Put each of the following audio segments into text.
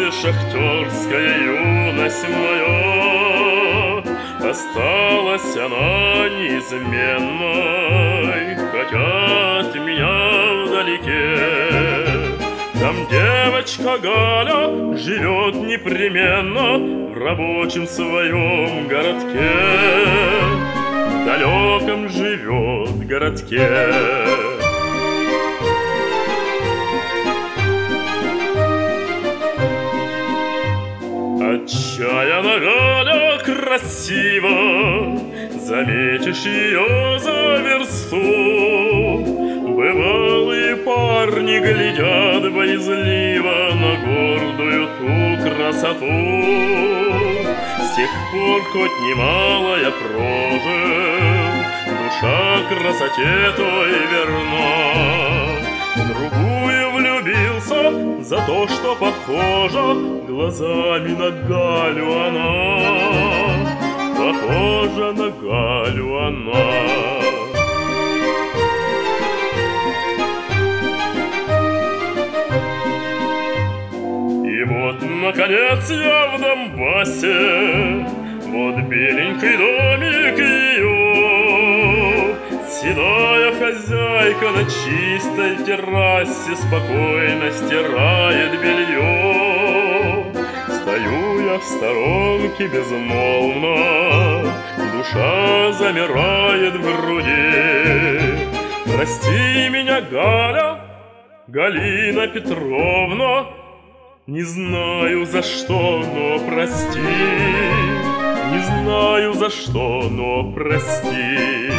шахтерская юность моя, осталась она неизменной, хотя от меня вдалеке. Там девочка Галя живет непременно в рабочем своем городке, в далеком живет городке. Отчаянно Галя красиво, заметишь ее за версту. Бывалые парни глядят боязливо на гордую ту красоту. С тех пор хоть немало я прожил, душа красоте той верна. В другую влюбился за то, что похожа глазами на Галю она, похожа на Галю она. И вот, наконец, я в Донбассе, вот беленький домик ее. Седая хозяйка на чистой террасе спокойно стирает белье. Стою я в сторонке безмолвно, душа замирает в груди. Прости меня, Галя, Галина Петровна, не знаю за что, но прости. Не знаю за что, но прости.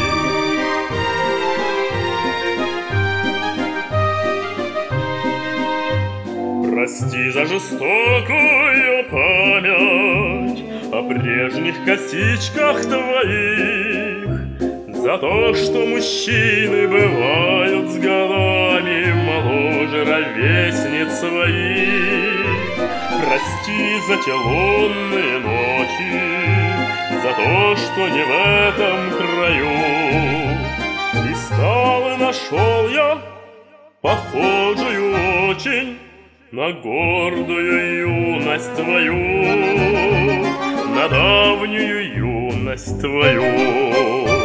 Прости за жестокую память о прежних косичках твоих, за то, что мужчины бывают с годами моложе ровесниц своих. Прости за те лунные ночи, за то, что не в этом краю. Искал и нашел я похожую очень на гордую юность твою, на давнюю юность твою.